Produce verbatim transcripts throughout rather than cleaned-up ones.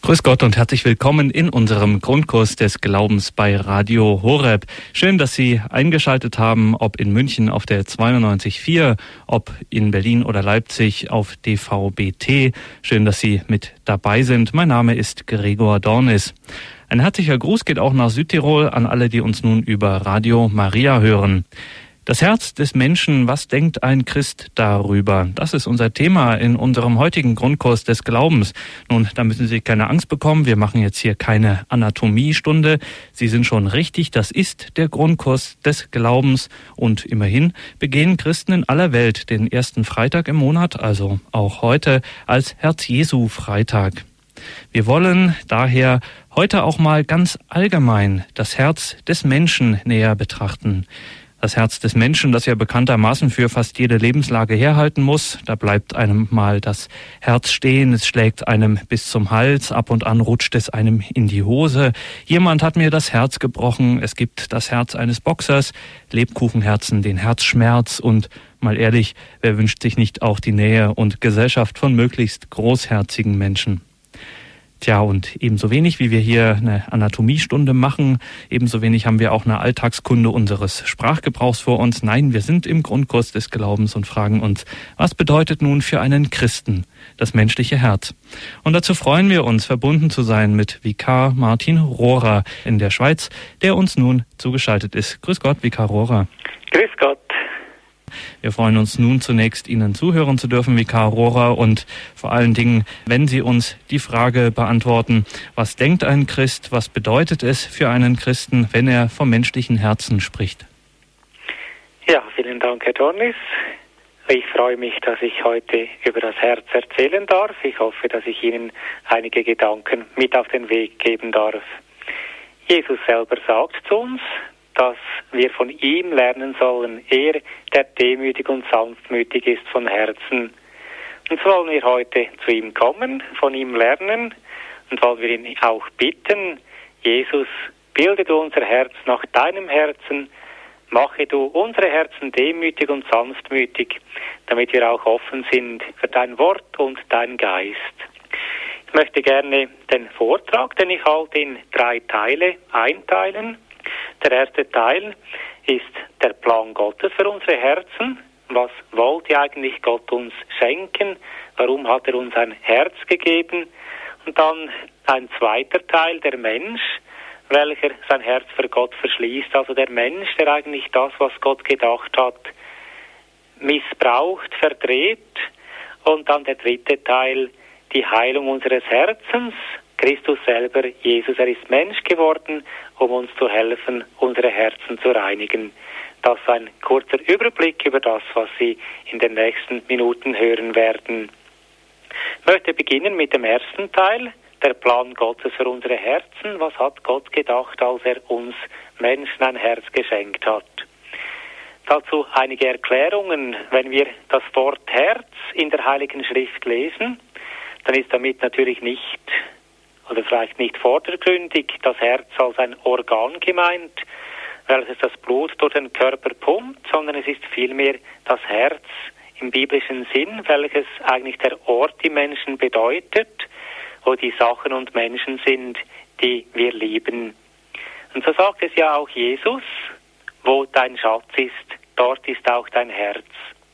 Grüß Gott und herzlich willkommen in unserem Grundkurs des Glaubens bei Radio Horeb. Schön, dass Sie eingeschaltet haben, ob in München auf der zweiundneunzig Komma vier, ob in Berlin oder Leipzig auf D V B T. Schön, dass Sie mit dabei sind. Mein Name ist Gregor Dornis. Ein herzlicher Gruß geht auch nach Südtirol an alle, die uns nun über Radio Maria hören. Das Herz des Menschen, was denkt ein Christ darüber? Das ist unser Thema in unserem heutigen Grundkurs des Glaubens. Nun, da müssen Sie keine Angst bekommen. Wir machen jetzt hier keine Anatomiestunde. Sie sind schon richtig. Das ist der Grundkurs des Glaubens. Und immerhin begehen Christen in aller Welt den ersten Freitag im Monat, also auch heute, als Herz-Jesu-Freitag. Wir wollen daher heute auch mal ganz allgemein das Herz des Menschen näher betrachten. Das Herz des Menschen, das ja bekanntermaßen für fast jede Lebenslage herhalten muss. Da bleibt einem mal das Herz stehen, es schlägt einem bis zum Hals, ab und an rutscht es einem in die Hose. Jemand hat mir das Herz gebrochen, es gibt das Herz eines Boxers, Lebkuchenherzen, den Herzschmerz und mal ehrlich, wer wünscht sich nicht auch die Nähe und Gesellschaft von möglichst großherzigen Menschen? Tja, und ebenso wenig, wie wir hier eine Anatomiestunde machen, ebenso wenig haben wir auch eine Alltagskunde unseres Sprachgebrauchs vor uns. Nein, wir sind im Grundkurs des Glaubens und fragen uns, was bedeutet nun für einen Christen das menschliche Herz? Und dazu freuen wir uns, verbunden zu sein mit Vikar Martin Rohrer in der Schweiz, der uns nun zugeschaltet ist. Grüß Gott, Vikar Rohrer. Grüß Gott. Wir freuen uns nun zunächst, Ihnen zuhören zu dürfen, Vikar Rohrer, und vor allen Dingen, wenn Sie uns die Frage beantworten, was denkt ein Christ, was bedeutet es für einen Christen, wenn er vom menschlichen Herzen spricht? Ja, vielen Dank, Herr Dornis. Ich freue mich, dass ich heute über das Herz erzählen darf. Ich hoffe, dass ich Ihnen einige Gedanken mit auf den Weg geben darf. Jesus selber sagt zu uns, dass wir von ihm lernen sollen, er, der demütig und sanftmütig ist von Herzen. Und so wollen wir heute zu ihm kommen, von ihm lernen und wollen wir ihn auch bitten, Jesus, bilde du unser Herz nach deinem Herzen, mache du unsere Herzen demütig und sanftmütig, damit wir auch offen sind für dein Wort und dein Geist. Ich möchte gerne den Vortrag, den ich halte, in drei Teile einteilen. Der erste Teil ist der Plan Gottes für unsere Herzen. Was wollte eigentlich Gott uns schenken? Warum hat er uns ein Herz gegeben? Und dann ein zweiter Teil, der Mensch, welcher sein Herz für Gott verschließt. Also der Mensch, der eigentlich das, was Gott gedacht hat, missbraucht, verdreht. Und dann der dritte Teil, die Heilung unseres Herzens. Christus selber, Jesus, er ist Mensch geworden, um uns zu helfen, unsere Herzen zu reinigen. Das ist ein kurzer Überblick über das, was Sie in den nächsten Minuten hören werden. Ich möchte beginnen mit dem ersten Teil, der Plan Gottes für unsere Herzen. Was hat Gott gedacht, als er uns Menschen ein Herz geschenkt hat? Dazu einige Erklärungen. Wenn wir das Wort Herz in der Heiligen Schrift lesen, dann ist damit natürlich nicht oder vielleicht nicht vordergründig das Herz als ein Organ gemeint, welches das Blut durch den Körper pumpt, sondern es ist vielmehr das Herz im biblischen Sinn, welches eigentlich der Ort im Menschen bedeutet, wo die Sachen und Menschen sind, die wir lieben. Und so sagt es ja auch Jesus, wo dein Schatz ist, dort ist auch dein Herz.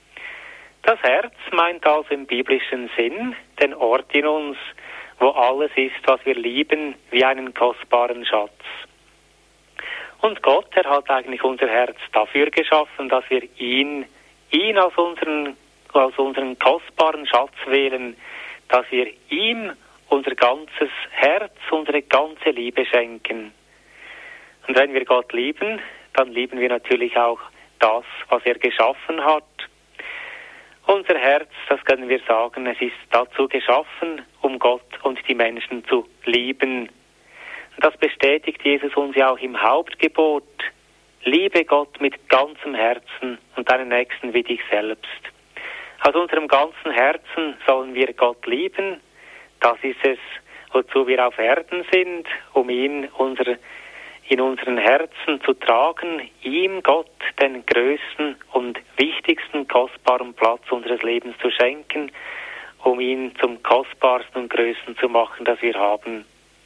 Das Herz meint also im biblischen Sinn den Ort in uns, wo alles ist, was wir lieben, wie einen kostbaren Schatz. Und Gott, er hat eigentlich unser Herz dafür geschaffen, dass wir ihn, ihn als unseren, als unseren kostbaren Schatz wählen, dass wir ihm unser ganzes Herz, unsere ganze Liebe schenken. Und wenn wir Gott lieben, dann lieben wir natürlich auch das, was er geschaffen hat. Unser Herz, das können wir sagen, es ist dazu geschaffen, um Gott und die Menschen zu lieben. Und das bestätigt Jesus uns ja auch im Hauptgebot. Liebe Gott mit ganzem Herzen und deinen Nächsten wie dich selbst. Aus unserem ganzen Herzen sollen wir Gott lieben. Das ist es, wozu wir auf Erden sind, um ihn unser in unseren Herzen zu tragen, ihm, Gott, den größten und wichtigsten, kostbaren Platz unseres Lebens zu schenken um ihn zum kostbarsten und größten zu machen, das wir haben.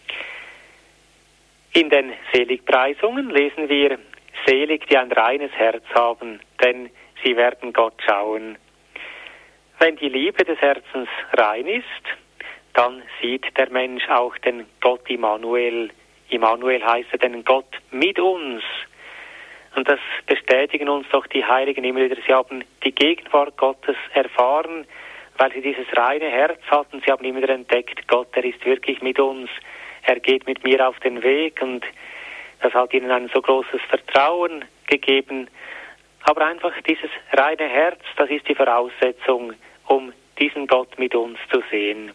In den Seligpreisungen lesen wir: Selig, die ein reines Herz haben, denn sie werden Gott schauen. Wenn die Liebe des Herzens rein ist, dann sieht der Mensch auch den Gott Immanuel. Immanuel heißt ja den Gott mit uns. Und das bestätigen uns doch die Heiligen immer wieder. Sie haben die Gegenwart Gottes erfahren, weil sie dieses reine Herz hatten. Sie haben immer wieder entdeckt, Gott, er ist wirklich mit uns. Er geht mit mir auf den Weg, und das hat ihnen ein so großes Vertrauen gegeben. Aber einfach dieses reine Herz, das ist die Voraussetzung, um diesen Gott mit uns zu sehen.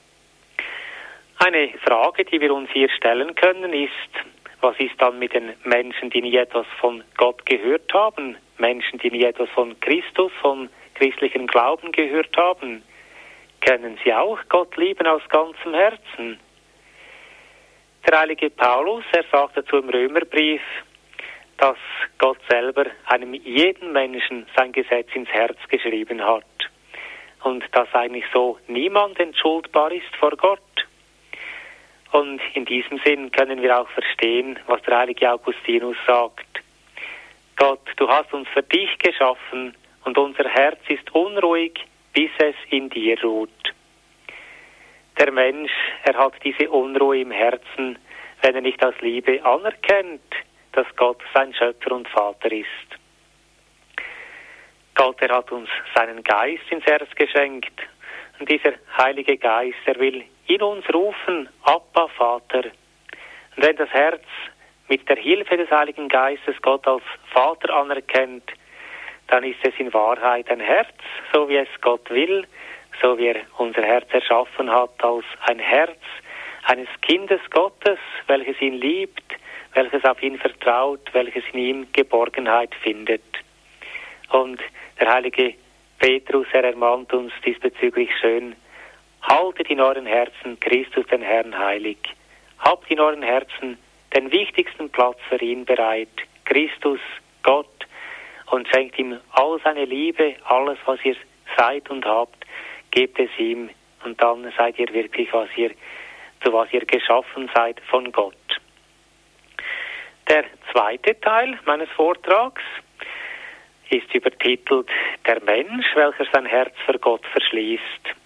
Eine Frage, die wir uns hier stellen können, ist: Was ist dann mit den Menschen, die nie etwas von Gott gehört haben? Menschen, die nie etwas von Christus, von christlichem Glauben gehört haben? Können sie auch Gott lieben aus ganzem Herzen? Der heilige Paulus, er sagt dazu im Römerbrief, dass Gott selber einem jeden Menschen sein Gesetz ins Herz geschrieben hat. Und dass eigentlich so niemand entschuldbar ist vor Gott. Und in diesem Sinn können wir auch verstehen, was der heilige Augustinus sagt. Gott, du hast uns für dich geschaffen, und unser Herz ist unruhig, bis es in dir ruht. Der Mensch, er hat diese Unruhe im Herzen, wenn er nicht aus Liebe anerkennt, dass Gott sein Schöpfer und Vater ist. Gott, er hat uns seinen Geist ins Herz geschenkt. Und dieser Heilige Geist, er will in uns rufen: Abba, Vater. Und wenn das Herz mit der Hilfe des Heiligen Geistes Gott als Vater anerkennt, dann ist es in Wahrheit ein Herz, so wie es Gott will, so wie er unser Herz erschaffen hat, als ein Herz eines Kindes Gottes, welches ihn liebt, welches auf ihn vertraut, welches in ihm Geborgenheit findet. Und der heilige Petrus, er ermahnt uns diesbezüglich schön: Haltet in euren Herzen Christus den Herrn heilig. Habt in euren Herzen den wichtigsten Platz für ihn bereit, Christus, Gott, und schenkt ihm all seine Liebe, alles, was ihr seid und habt, gebt es ihm, und dann seid ihr wirklich, was ihr, zu was ihr geschaffen seid von Gott. Der zweite Teil meines Vortrags ist übertitelt: Der Mensch, welcher sein Herz für Gott verschließt.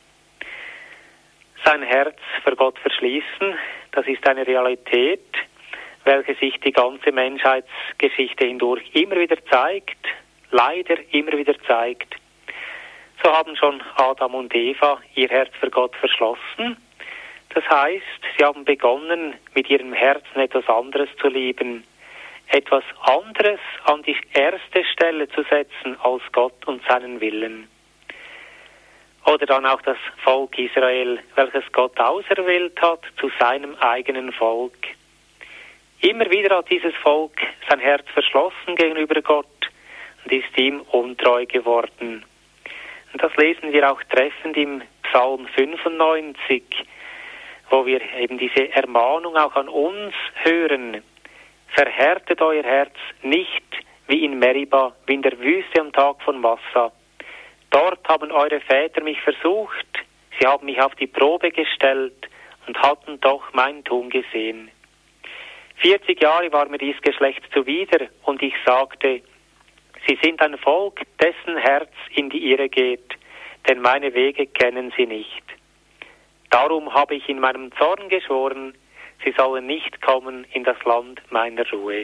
Sein Herz für Gott verschließen, das ist eine Realität, welche sich die ganze Menschheitsgeschichte hindurch immer wieder zeigt, leider immer wieder zeigt. So haben schon Adam und Eva ihr Herz für Gott verschlossen. Das heißt, sie haben begonnen, mit ihrem Herzen etwas anderes zu lieben, etwas anderes an die erste Stelle zu setzen als Gott und seinen Willen. Oder dann auch das Volk Israel, welches Gott auserwählt hat zu seinem eigenen Volk. Immer wieder hat dieses Volk sein Herz verschlossen gegenüber Gott und ist ihm untreu geworden. Und das lesen wir auch treffend im Psalm fünfundneunzig, wo wir eben diese Ermahnung auch an uns hören: Verhärtet euer Herz nicht wie in Meriba, wie in der Wüste am Tag von Massa. Dort haben eure Väter mich versucht, sie haben mich auf die Probe gestellt und hatten doch mein Tun gesehen. Vierzig Jahre war mir dies Geschlecht zuwider, und ich sagte: Sie sind ein Volk, dessen Herz in die Irre geht, denn meine Wege kennen sie nicht. Darum habe ich in meinem Zorn geschworen, sie sollen nicht kommen in das Land meiner Ruhe.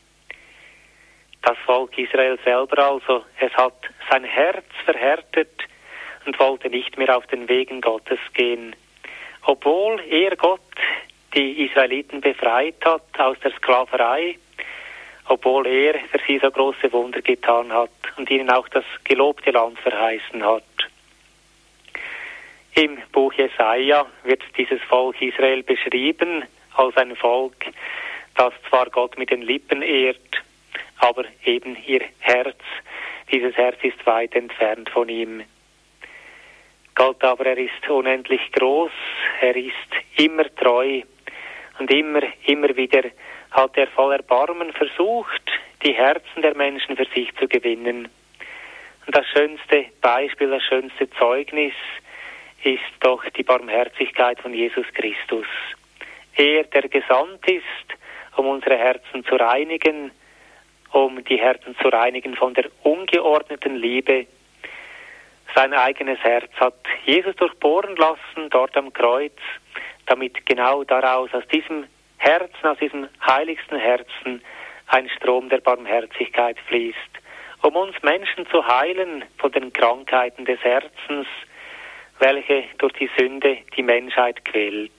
Das Volk Israel selber also, es hat sein Herz verhärtet und wollte nicht mehr auf den Wegen Gottes gehen. Obwohl er, Gott, die Israeliten befreit hat aus der Sklaverei, obwohl er für sie so große Wunder getan hat und ihnen auch das gelobte Land verheißen hat. Im Buch Jesaja wird dieses Volk Israel beschrieben als ein Volk, das zwar Gott mit den Lippen ehrt, aber eben ihr Herz, dieses Herz ist weit entfernt von ihm. Gott aber, er ist unendlich groß, er ist immer treu und immer, immer wieder hat er voll Erbarmen versucht, die Herzen der Menschen für sich zu gewinnen. Und das schönste Beispiel, das schönste Zeugnis ist doch die Barmherzigkeit von Jesus Christus. Er, der gesandt ist, um unsere Herzen zu reinigen, um die Herzen zu reinigen von der ungeordneten Liebe. Sein eigenes Herz hat Jesus durchbohren lassen, dort am Kreuz, damit genau daraus, aus diesem Herzen, aus diesem heiligsten Herzen, ein Strom der Barmherzigkeit fließt, um uns Menschen zu heilen von den Krankheiten des Herzens, welche durch die Sünde die Menschheit quält.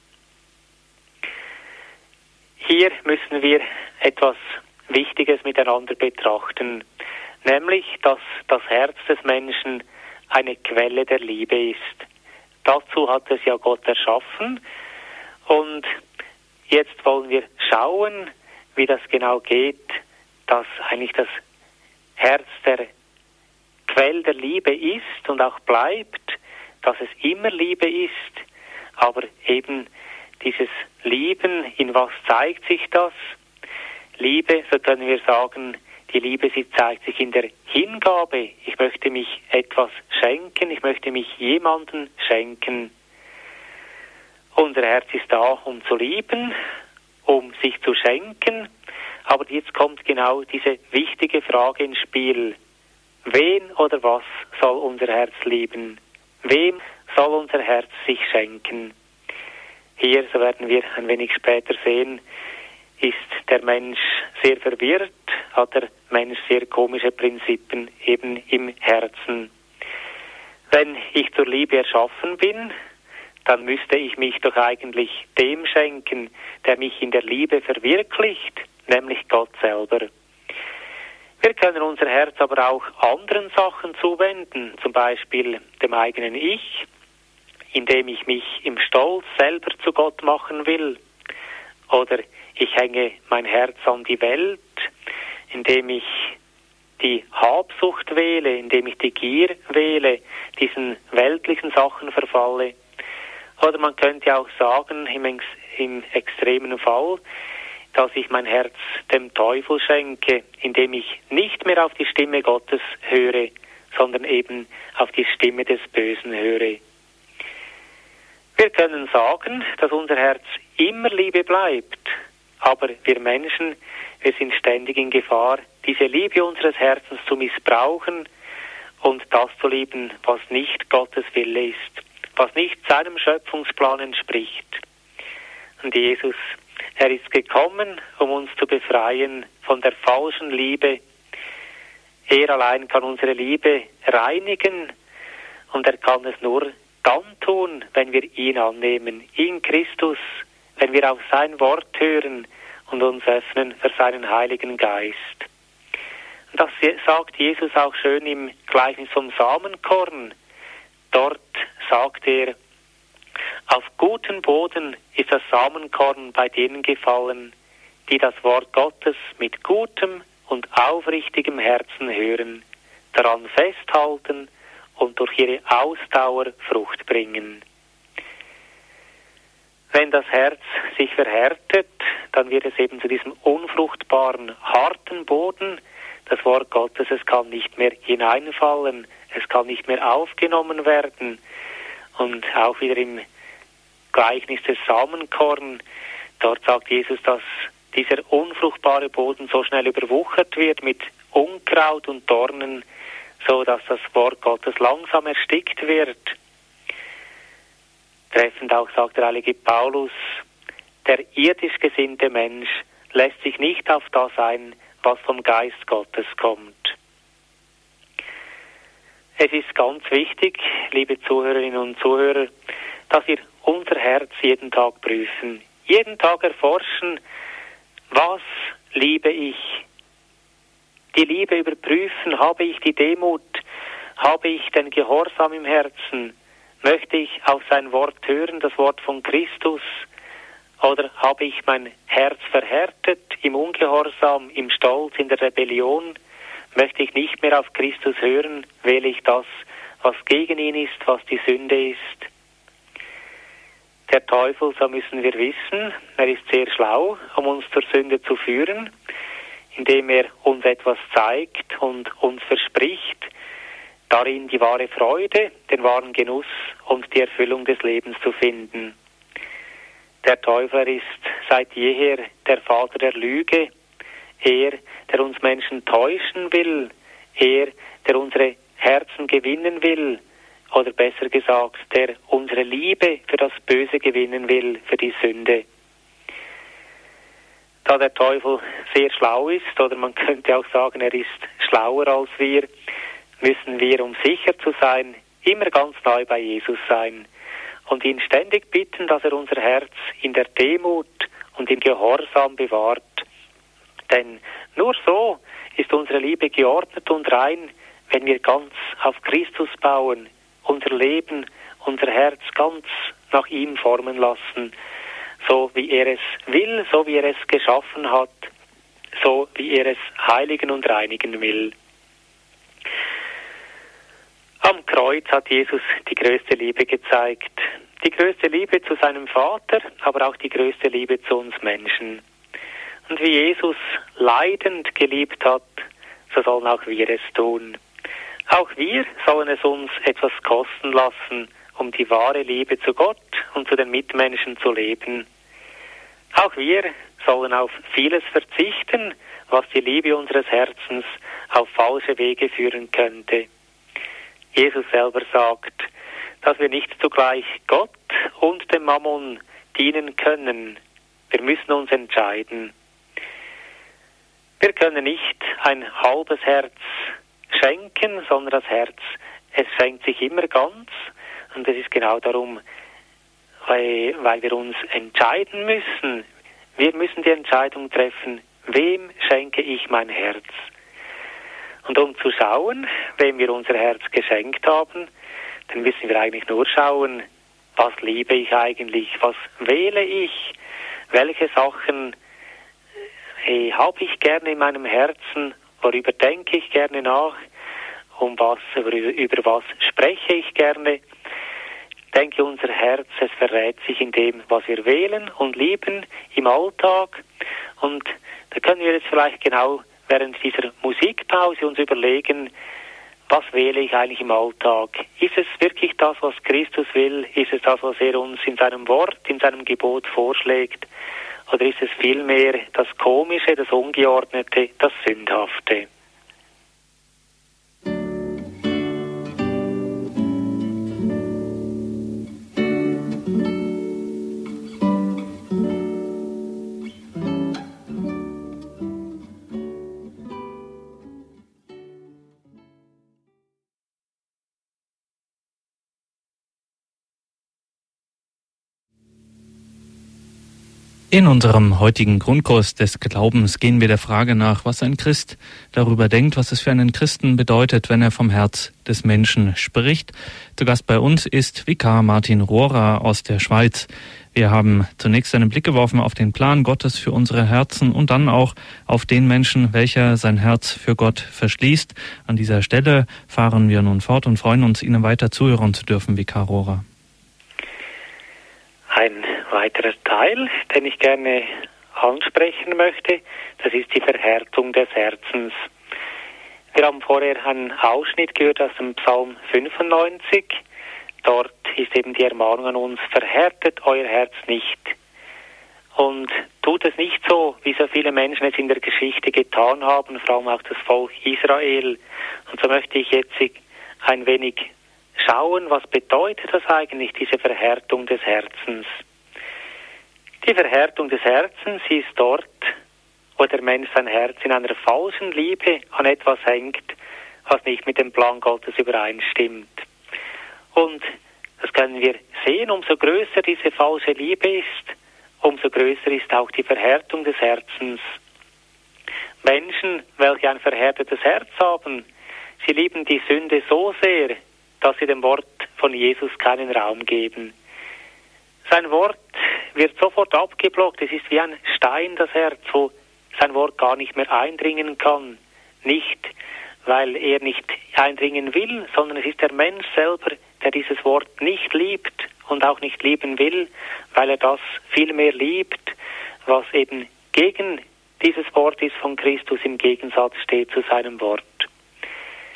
Hier müssen wir etwas Wichtiges miteinander betrachten, nämlich, dass das Herz des Menschen eine Quelle der Liebe ist. Dazu hat es ja Gott erschaffen, und jetzt wollen wir schauen, wie das genau geht, dass eigentlich das Herz der Quelle der Liebe ist und auch bleibt, dass es immer Liebe ist, aber eben dieses Lieben, in was zeigt sich das? Liebe, so können wir sagen, die Liebe, sie zeigt sich in der Hingabe. Ich möchte mich etwas schenken, ich möchte mich jemanden schenken. Unser Herz ist da, um zu lieben, um sich zu schenken. Aber jetzt kommt genau diese wichtige Frage ins Spiel. Wen oder was soll unser Herz lieben? Wem soll unser Herz sich schenken? Hier, so werden wir ein wenig später sehen, ist der Mensch sehr verwirrt, hat der Mensch sehr komische Prinzipien eben im Herzen. Wenn ich zur Liebe erschaffen bin, dann müsste ich mich doch eigentlich dem schenken, der mich in der Liebe verwirklicht, nämlich Gott selber. Wir können unser Herz aber auch anderen Sachen zuwenden, zum Beispiel dem eigenen Ich, indem ich mich im Stolz selber zu Gott machen will. Oder ich hänge mein Herz an die Welt, indem ich die Habsucht wähle, indem ich die Gier wähle, diesen weltlichen Sachen verfalle. Oder man könnte auch sagen, im, im extremen Fall, dass ich mein Herz dem Teufel schenke, indem ich nicht mehr auf die Stimme Gottes höre, sondern eben auf die Stimme des Bösen höre. Wir können sagen, dass unser Herz immer Liebe bleibt, aber wir Menschen, wir sind ständig in Gefahr, diese Liebe unseres Herzens zu missbrauchen und das zu lieben, was nicht Gottes Wille ist, was nicht seinem Schöpfungsplan entspricht. Und Jesus, er ist gekommen, um uns zu befreien von der falschen Liebe. Er allein kann unsere Liebe reinigen, und er kann es nur dann tun, wenn wir ihn annehmen, in Christus, wenn wir auf sein Wort hören und uns öffnen für seinen Heiligen Geist. Und das sagt Jesus auch schön im Gleichnis vom Samenkorn. Dort sagt er, auf guten Boden ist das Samenkorn bei denen gefallen, die das Wort Gottes mit gutem und aufrichtigem Herzen hören, daran festhalten und durch ihre Ausdauer Frucht bringen. Wenn das Herz sich verhärtet, dann wird es eben zu diesem unfruchtbaren, harten Boden. Das Wort Gottes, es kann nicht mehr hineinfallen, es kann nicht mehr aufgenommen werden. Und auch wieder im Gleichnis des Samenkorn, dort sagt Jesus, dass dieser unfruchtbare Boden so schnell überwuchert wird mit Unkraut und Dornen, so dass das Wort Gottes langsam erstickt wird. Treffend auch sagt der heilige Paulus, der irdisch gesinnte Mensch lässt sich nicht auf das ein, was vom Geist Gottes kommt. Es ist ganz wichtig, liebe Zuhörerinnen und Zuhörer, dass wir unser Herz jeden Tag prüfen, jeden Tag erforschen, was liebe ich? Die Liebe überprüfen, habe ich die Demut, habe ich den Gehorsam im Herzen, möchte ich auf sein Wort hören, das Wort von Christus, oder habe ich mein Herz verhärtet im Ungehorsam, im Stolz, in der Rebellion, möchte ich nicht mehr auf Christus hören, wähle ich das, was gegen ihn ist, was die Sünde ist. Der Teufel, so müssen wir wissen, er ist sehr schlau, um uns zur Sünde zu führen, indem er uns etwas zeigt und uns verspricht, darin die wahre Freude, den wahren Genuss und die Erfüllung des Lebens zu finden. Der Teufel ist seit jeher der Vater der Lüge, er, der uns Menschen täuschen will, er, der unsere Herzen gewinnen will, oder besser gesagt, der unsere Liebe für das Böse gewinnen will, für die Sünde. Da der Teufel sehr schlau ist, oder man könnte auch sagen, er ist schlauer als wir, müssen wir, um sicher zu sein, immer ganz neu bei Jesus sein und ihn ständig bitten, dass er unser Herz in der Demut und im Gehorsam bewahrt. Denn nur so ist unsere Liebe geordnet und rein, wenn wir ganz auf Christus bauen, unser Leben, unser Herz ganz nach ihm formen lassen, so wie er es will, so wie er es geschaffen hat, so wie er es heiligen und reinigen will. Am Kreuz hat Jesus die größte Liebe gezeigt. Die größte Liebe zu seinem Vater, aber auch die größte Liebe zu uns Menschen. Und wie Jesus leidend geliebt hat, so sollen auch wir es tun. Auch wir sollen es uns etwas kosten lassen, um die wahre Liebe zu Gott und zu den Mitmenschen zu leben. Auch wir sollen auf vieles verzichten, was die Liebe unseres Herzens auf falsche Wege führen könnte. Jesus selber sagt, dass wir nicht zugleich Gott und dem Mammon dienen können. Wir müssen uns entscheiden. Wir können nicht ein halbes Herz schenken, sondern das Herz, es schenkt sich immer ganz. Und das ist genau darum, weil, weil wir uns entscheiden müssen. Wir müssen die Entscheidung treffen, wem schenke ich mein Herz? Und um zu schauen, wem wir unser Herz geschenkt haben, dann müssen wir eigentlich nur schauen, was liebe ich eigentlich, was wähle ich, welche Sachen äh, habe ich gerne in meinem Herzen, worüber denke ich gerne nach, um was, über, über was spreche ich gerne. Ich denke, unser Herz, es verrät sich in dem, was wir wählen und lieben im Alltag. Und da können wir jetzt vielleicht genau während dieser Musikpause uns überlegen, was wähle ich eigentlich im Alltag? Ist es wirklich das, was Christus will? Ist es das, was er uns in seinem Wort, in seinem Gebot vorschlägt? Oder ist es vielmehr das Komische, das Ungeordnete, das Sündhafte? In unserem heutigen Grundkurs des Glaubens gehen wir der Frage nach, was ein Christ darüber denkt, was es für einen Christen bedeutet, wenn er vom Herz des Menschen spricht. Zu Gast bei uns ist Vikar Martin Rohrer aus der Schweiz. Wir haben zunächst einen Blick geworfen auf den Plan Gottes für unsere Herzen und dann auch auf den Menschen, welcher sein Herz für Gott verschließt. An dieser Stelle fahren wir nun fort und freuen uns, Ihnen weiter zuhören zu dürfen, Vikar Rohrer. Ein weiterer Teil, den ich gerne ansprechen möchte, das ist die Verhärtung des Herzens. Wir haben vorher einen Ausschnitt gehört aus dem Psalm fünfundneunzig. Dort ist eben die Ermahnung an uns, verhärtet euer Herz nicht. Und tut es nicht so, wie so viele Menschen es in der Geschichte getan haben, vor allem auch das Volk Israel. Und so möchte ich jetzt ein wenig schauen, was bedeutet das eigentlich, diese Verhärtung des Herzens. Die Verhärtung des Herzens ist dort, wo der Mensch sein Herz in einer falschen Liebe an etwas hängt, was nicht mit dem Plan Gottes übereinstimmt. Und das können wir sehen, umso größer diese falsche Liebe ist, umso größer ist auch die Verhärtung des Herzens. Menschen, welche ein verhärtetes Herz haben, sie lieben die Sünde so sehr, dass sie dem Wort von Jesus keinen Raum geben. Sein Wort wird sofort abgeblockt. Es ist wie ein Stein, das Herz, wo sein Wort gar nicht mehr eindringen kann. Nicht, weil er nicht eindringen will, sondern es ist der Mensch selber, der dieses Wort nicht liebt und auch nicht lieben will, weil er das viel mehr liebt, was eben gegen dieses Wort ist von Christus, im Gegensatz steht zu seinem Wort.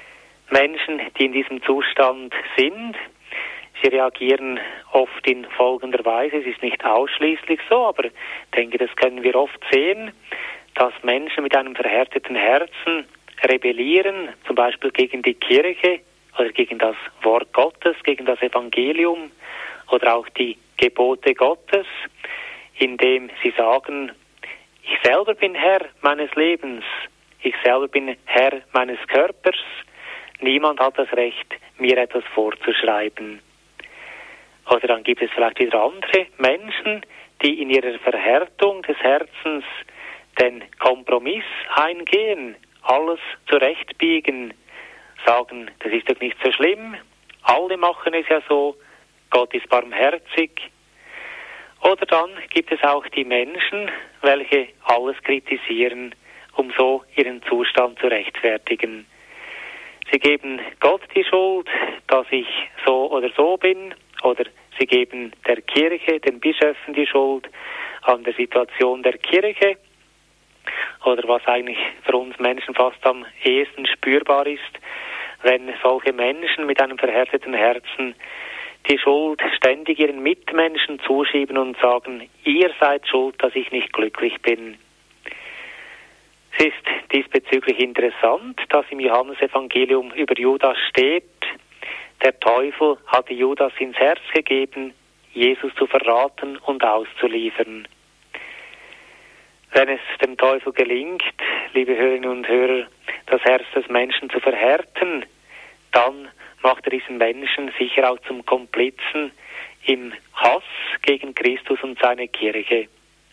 Menschen, die in diesem Zustand sind, sie reagieren oft in folgender Weise. Es ist nicht ausschließlich so, aber ich denke, das können wir oft sehen, dass Menschen mit einem verhärteten Herzen rebellieren, zum Beispiel gegen die Kirche oder gegen das Wort Gottes, gegen das Evangelium oder auch die Gebote Gottes, indem sie sagen, ich selber bin Herr meines Lebens, ich selber bin Herr meines Körpers, niemand hat das Recht, mir etwas vorzuschreiben. Oder dann gibt es vielleicht wieder andere Menschen, die in ihrer Verhärtung des Herzens den Kompromiss eingehen, alles zurechtbiegen, sagen, das ist doch nicht so schlimm, alle machen es ja so, Gott ist barmherzig. Oder dann gibt es auch die Menschen, welche alles kritisieren, um so ihren Zustand zu rechtfertigen. Sie geben Gott die Schuld, dass ich so oder so bin, oder sie geben der Kirche, den Bischöfen die Schuld an der Situation der Kirche, oder was eigentlich für uns Menschen fast am ehesten spürbar ist, wenn solche Menschen mit einem verhärteten Herzen die Schuld ständig ihren Mitmenschen zuschieben und sagen, ihr seid schuld, dass ich nicht glücklich bin. Es ist diesbezüglich interessant, dass im Johannesevangelium über Judas steht, der Teufel hatte Judas ins Herz gegeben, Jesus zu verraten und auszuliefern. Wenn es dem Teufel gelingt, liebe Hörerinnen und Hörer, das Herz des Menschen zu verhärten, dann macht er diesen Menschen sicher auch zum Komplizen im Hass gegen Christus und seine Kirche.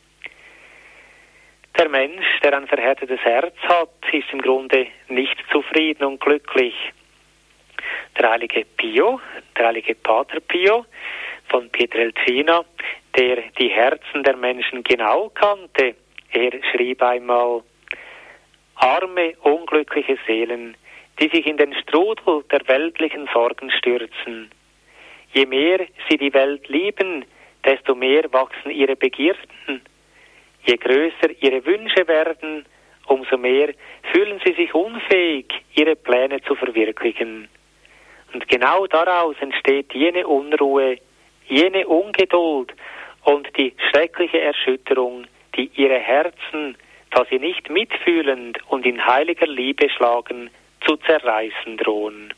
Der Mensch, der ein verhärtetes Herz hat, ist im Grunde nicht zufrieden und glücklich. Der heilige Pio, der heilige Pater Pio von Pietrelcina, der die Herzen der Menschen genau kannte, er schrieb einmal, arme, unglückliche Seelen, die sich in den Strudel der weltlichen Sorgen stürzen. Je mehr sie die Welt lieben, desto mehr wachsen ihre Begierden. Je größer ihre Wünsche werden, umso mehr fühlen sie sich unfähig, ihre Pläne zu verwirklichen. Und genau daraus entsteht jene Unruhe, jene Ungeduld und die schreckliche Erschütterung, die ihre Herzen, da sie nicht mitfühlend und in heiliger Liebe schlagen, zu zerreißen drohen.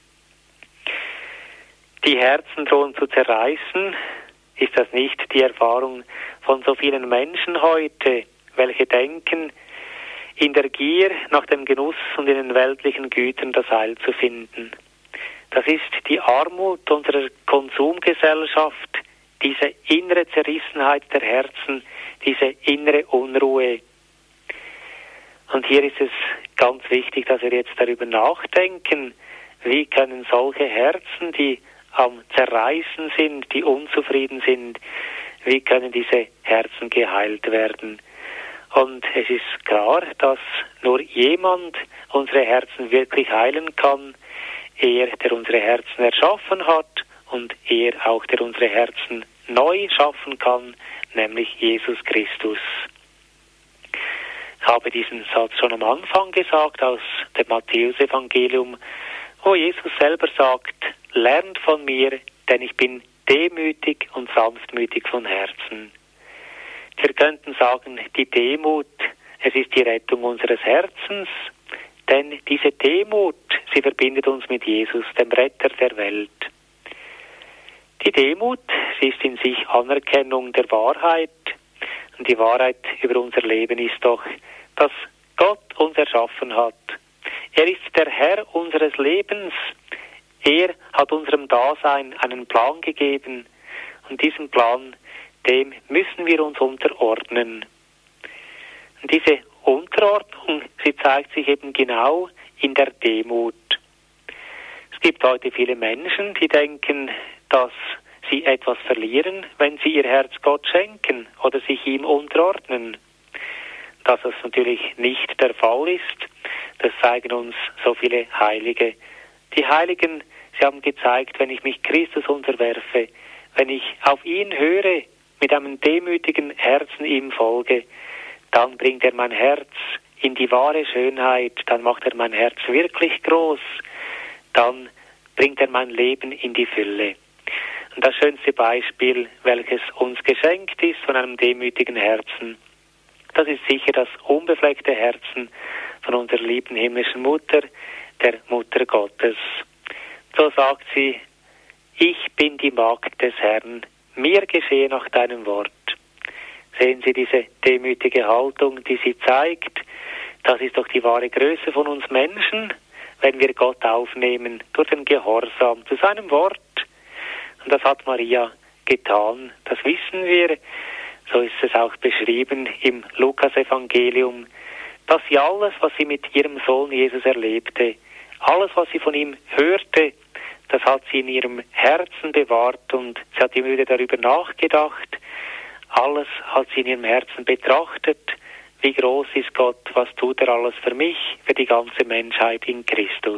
Die Herzen drohen zu zerreißen, ist das nicht die Erfahrung von so vielen Menschen heute, welche denken, in der Gier nach dem Genuss und in den weltlichen Gütern das Heil zu finden. Das ist die Armut unserer Konsumgesellschaft, diese innere Zerrissenheit der Herzen, diese innere Unruhe. Und hier ist es ganz wichtig, dass wir jetzt darüber nachdenken, wie können solche Herzen, die am Zerreißen sind, die unzufrieden sind, wie können diese Herzen geheilt werden. Und es ist klar, dass nur jemand unsere Herzen wirklich heilen kann, er, der unsere Herzen erschaffen hat und er auch, der unsere Herzen neu schaffen kann, nämlich Jesus Christus. Ich habe diesen Satz schon am Anfang gesagt aus dem Matthäusevangelium, wo Jesus selber sagt, lernt von mir, denn ich bin demütig und sanftmütig von Herzen. Wir könnten sagen, die Demut, es ist die Rettung unseres Herzens, denn diese Demut, sie verbindet uns mit Jesus, dem Retter der Welt. Die Demut, sie ist in sich Anerkennung der Wahrheit. Und die Wahrheit über unser Leben ist doch, dass Gott uns erschaffen hat. Er ist der Herr unseres Lebens. Er hat unserem Dasein einen Plan gegeben. Und diesen Plan, dem müssen wir uns unterordnen. Und diese Unterordnung, sie zeigt sich eben genau in der Demut. Es gibt heute viele Menschen, die denken, dass sie etwas verlieren, wenn sie ihr Herz Gott schenken oder sich ihm unterordnen. Dass das natürlich nicht der Fall ist, das zeigen uns so viele Heilige. Die Heiligen, sie haben gezeigt, wenn ich mich Christus unterwerfe, wenn ich auf ihn höre, mit einem demütigen Herzen ihm folge, dann bringt er mein Herz in die wahre Schönheit, dann macht er mein Herz wirklich groß, dann bringt er mein Leben in die Fülle. Und das schönste Beispiel, welches uns geschenkt ist von einem demütigen Herzen, das ist sicher das unbefleckte Herzen von unserer lieben himmlischen Mutter, der Mutter Gottes. So sagt sie: Ich bin die Magd des Herrn, mir geschehe nach deinem Wort. Sehen Sie diese demütige Haltung, die sie zeigt? Das ist doch die wahre Größe von uns Menschen, wenn wir Gott aufnehmen durch den Gehorsam zu seinem Wort. Und das hat Maria getan, das wissen wir. So ist es auch beschrieben im Lukas-Evangelium, dass sie alles, was sie mit ihrem Sohn Jesus erlebte, alles, was sie von ihm hörte, das hat sie in ihrem Herzen bewahrt und sie hat immer wieder darüber nachgedacht. Alles hat sie in ihrem Herzen betrachtet. Wie groß ist Gott, was tut er alles für mich, für die ganze Menschheit in Christus.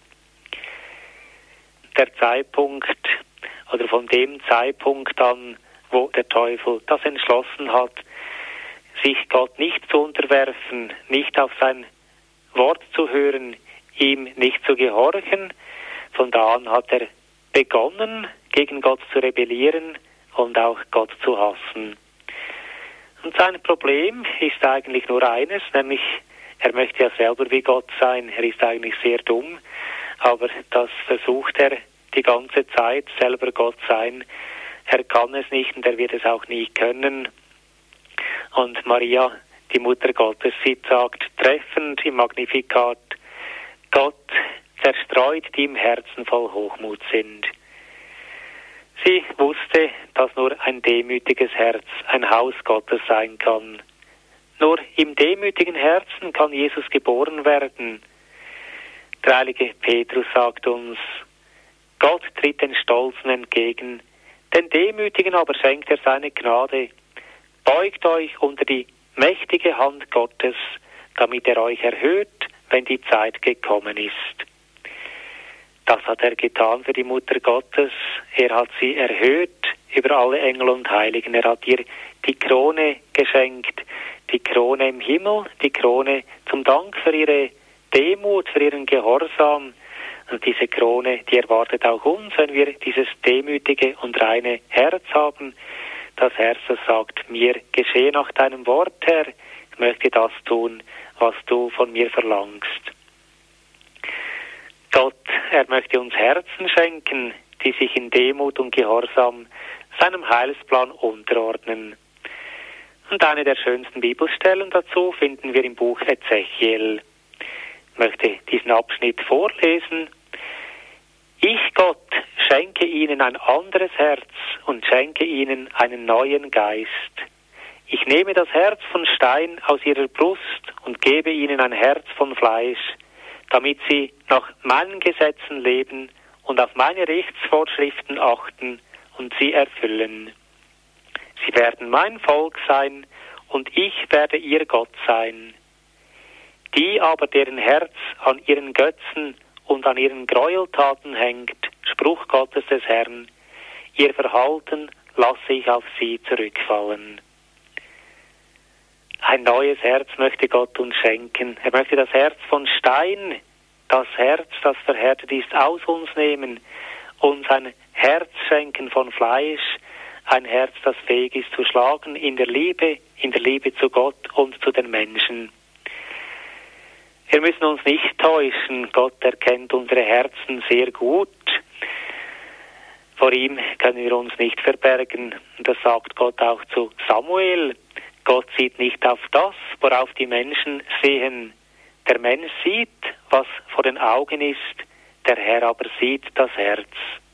Der Zeitpunkt, oder von dem Zeitpunkt an, wo der Teufel das entschlossen hat, sich Gott nicht zu unterwerfen, nicht auf sein Wort zu hören, ihm nicht zu gehorchen, von da an hat er begonnen, gegen Gott zu rebellieren und auch Gott zu hassen. Und sein Problem ist eigentlich nur eines, nämlich er möchte ja selber wie Gott sein, er ist eigentlich sehr dumm, aber das versucht er die ganze Zeit, selber Gott sein. Er kann es nicht und er wird es auch nie können. Und Maria, die Mutter Gottes, sie sagt treffend im Magnificat: Gott zerstreut, die im Herzen voll Hochmut sind. Sie wusste, dass nur ein demütiges Herz ein Haus Gottes sein kann. Nur im demütigen Herzen kann Jesus geboren werden. Der heilige Petrus sagt uns: Gott tritt den Stolzen entgegen, den Demütigen aber schenkt er seine Gnade. Beugt euch unter die mächtige Hand Gottes, damit er euch erhöht, wenn die Zeit gekommen ist. Das hat er getan für die Mutter Gottes. Er hat sie erhöht über alle Engel und Heiligen. Er hat ihr die Krone geschenkt, die Krone im Himmel, die Krone zum Dank für ihre Demut, für ihren Gehorsam. Und diese Krone, die erwartet auch uns, wenn wir dieses demütige und reine Herz haben. Das Herz, das sagt: Mir geschehe nach deinem Wort, Herr. Ich möchte das tun, was du von mir verlangst. Gott, er möchte uns Herzen schenken, die sich in Demut und Gehorsam seinem Heilsplan unterordnen. Und eine der schönsten Bibelstellen dazu finden wir im Buch Ezechiel. Ich möchte diesen Abschnitt vorlesen. Ich, Gott, schenke ihnen ein anderes Herz und schenke ihnen einen neuen Geist. Ich nehme das Herz von Stein aus ihrer Brust und gebe ihnen ein Herz von Fleisch, damit sie nach meinen Gesetzen leben und auf meine Rechtsvorschriften achten und sie erfüllen. Sie werden mein Volk sein und ich werde ihr Gott sein. Die aber, deren Herz an ihren Götzen und an ihren Gräueltaten hängt, Spruch Gottes des Herrn, ihr Verhalten lasse ich auf sie zurückfallen. Ein neues Herz möchte Gott uns schenken. Er möchte das Herz von Stein, das Herz, das verhärtet ist, aus uns nehmen, uns ein Herz schenken von Fleisch, ein Herz, das fähig ist zu schlagen in der Liebe, in der Liebe zu Gott und zu den Menschen. Wir müssen uns nicht täuschen. Gott erkennt unsere Herzen sehr gut. Vor ihm können wir uns nicht verbergen. Und das sagt Gott auch zu Samuel. Gott sieht nicht auf das, worauf die Menschen sehen. Der Mensch sieht, was vor den Augen ist. Der Herr aber sieht das Herz.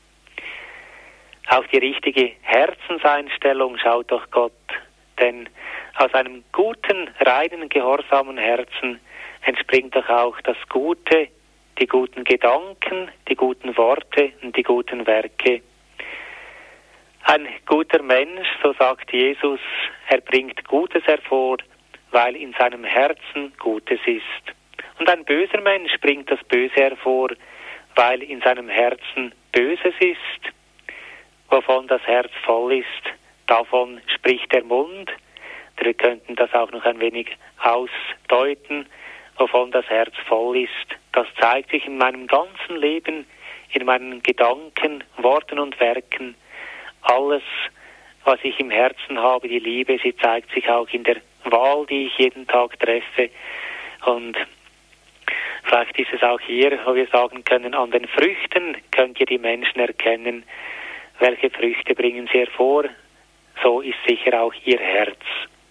Auf die richtige Herzenseinstellung schaut doch Gott. Denn aus einem guten, reinen, gehorsamen Herzen entspringt doch auch das Gute, die guten Gedanken, die guten Worte und die guten Werke. Ein guter Mensch, so sagt Jesus, er bringt Gutes hervor, weil in seinem Herzen Gutes ist. Und ein böser Mensch bringt das Böse hervor, weil in seinem Herzen Böses ist. Wovon das Herz voll ist, davon spricht der Mund. Wir könnten das auch noch ein wenig ausdeuten. wovon das Herz voll ist. Das zeigt sich in meinem ganzen Leben, in meinen Gedanken, Worten und Werken. Alles, was ich im Herzen habe, die Liebe, sie zeigt sich auch in der Wahl, die ich jeden Tag treffe. Und vielleicht ist es auch hier, wo wir sagen können, an den Früchten könnt ihr die Menschen erkennen, welche Früchte bringen sie hervor. So ist sicher auch ihr Herz.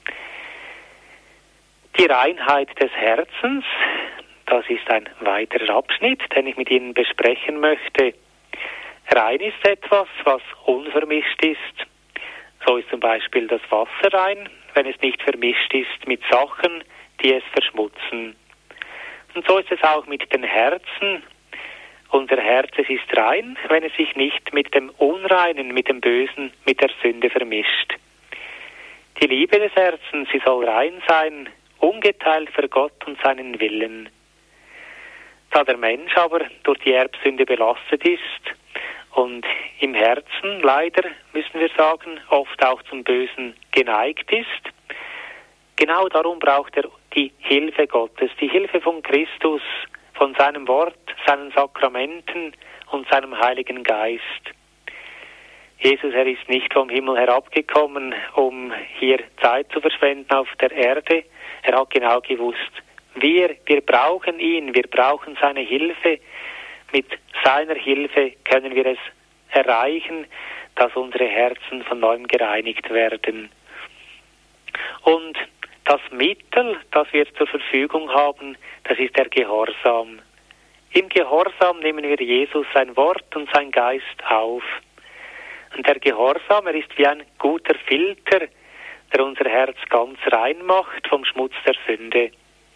Die Reinheit des Herzens, das ist ein weiterer Abschnitt, den ich mit Ihnen besprechen möchte. Rein ist etwas, was unvermischt ist. So ist zum Beispiel das Wasser rein, wenn es nicht vermischt ist mit Sachen, die es verschmutzen. Und so ist es auch mit den Herzen. Unser Herz, es ist rein, wenn es sich nicht mit dem Unreinen, mit dem Bösen, mit der Sünde vermischt. Die Liebe des Herzens, sie soll rein sein, ungeteilt für Gott und seinen Willen. Da der Mensch aber durch die Erbsünde belastet ist und im Herzen leider, müssen wir sagen, oft auch zum Bösen geneigt ist, genau darum braucht er die Hilfe Gottes, die Hilfe von Christus, von seinem Wort, seinen Sakramenten und seinem Heiligen Geist. Jesus, er ist nicht vom Himmel herabgekommen, um hier Zeit zu verschwenden auf der Erde. Er hat genau gewusst, wir, wir brauchen ihn, wir brauchen seine Hilfe. Mit seiner Hilfe können wir es erreichen, dass unsere Herzen von neuem gereinigt werden. Und das Mittel, das wir zur Verfügung haben, das ist der Gehorsam. Im Gehorsam nehmen wir Jesus, sein Wort und sein Geist auf. Und der Gehorsam, er ist wie ein guter Filter, der unser Herz ganz rein macht vom Schmutz der Sünde.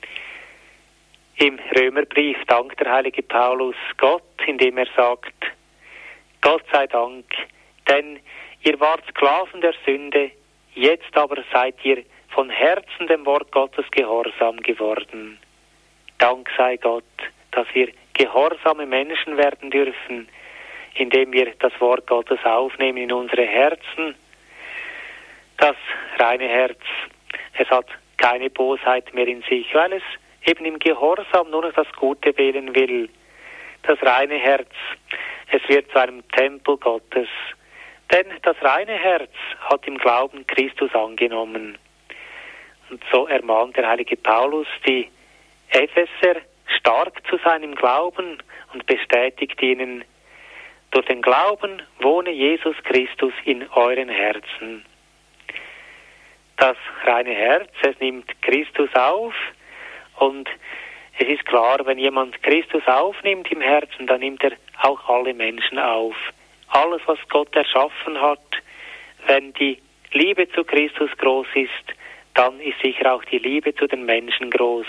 Im Römerbrief dankt der heilige Paulus Gott, indem er sagt, Gott sei Dank, denn ihr wart Sklaven der Sünde, jetzt aber seid ihr von Herzen dem Wort Gottes gehorsam geworden. Dank sei Gott, dass wir gehorsame Menschen werden dürfen, indem wir das Wort Gottes aufnehmen in unsere Herzen. Das reine Herz, es hat keine Bosheit mehr in sich, weil es eben im Gehorsam nur noch das Gute wählen will. Das reine Herz, es wird zu einem Tempel Gottes. Denn das reine Herz hat im Glauben Christus angenommen. Und so ermahnt der heilige Paulus die Epheser, stark zu sein im Glauben und bestätigt ihnen, durch den Glauben wohne Jesus Christus in euren Herzen. Das reine Herz, es nimmt Christus auf und es ist klar, wenn jemand Christus aufnimmt im Herzen, dann nimmt er auch alle Menschen auf. Alles, was Gott erschaffen hat, wenn die Liebe zu Christus groß ist, dann ist sicher auch die Liebe zu den Menschen groß.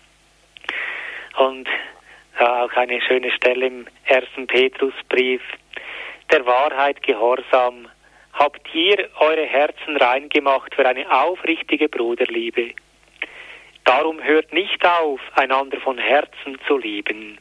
Und ja, auch eine schöne Stelle im ersten Petrusbrief. Der Wahrheit gehorsam, habt ihr eure Herzen rein gemacht für eine aufrichtige Bruderliebe. Darum hört nicht auf, einander von Herzen zu lieben.